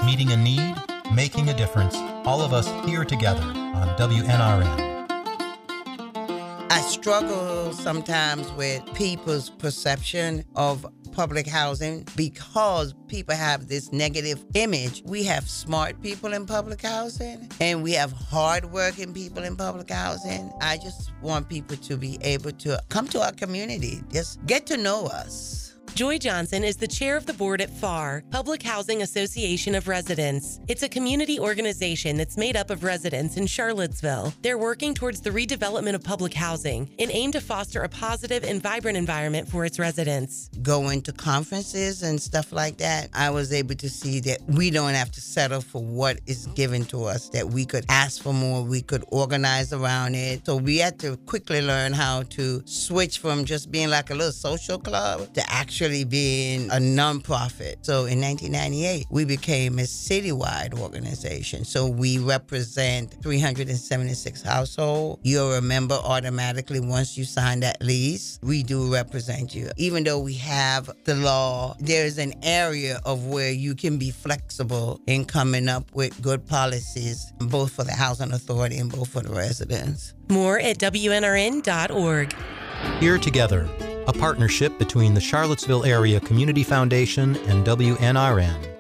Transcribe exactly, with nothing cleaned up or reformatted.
Meeting a need, making a difference, all of us here together on W N R N. I struggle sometimes with people's perception of public housing because people have this negative image. We have smart people in public housing and we have hardworking people in public housing. I just want people to be able to come to our community, just get to know us. Joy Johnson is the chair of the board at F A R, Public Housing Association of Residents. It's a community organization that's made up of residents in Charlottesville. They're working towards the redevelopment of public housing and aim to foster a positive and vibrant environment for its residents. Going to conferences and stuff like that, I was able to see that we don't have to settle for what is given to us, that we could ask for more, we could organize around it. So we had to quickly learn how to switch from just being like a little social club to actually being a nonprofit. So in nineteen ninety-eight, we became a citywide organization. So we represent three hundred seventy-six households. You'll remember automatically once you sign that lease, we do represent you. Even though we have the law, there's an area of where you can be flexible in coming up with good policies, both for the housing authority and both for the residents. More at W N R N dot org. Here Together, a partnership between the Charlottesville Area Community Foundation and W N R N.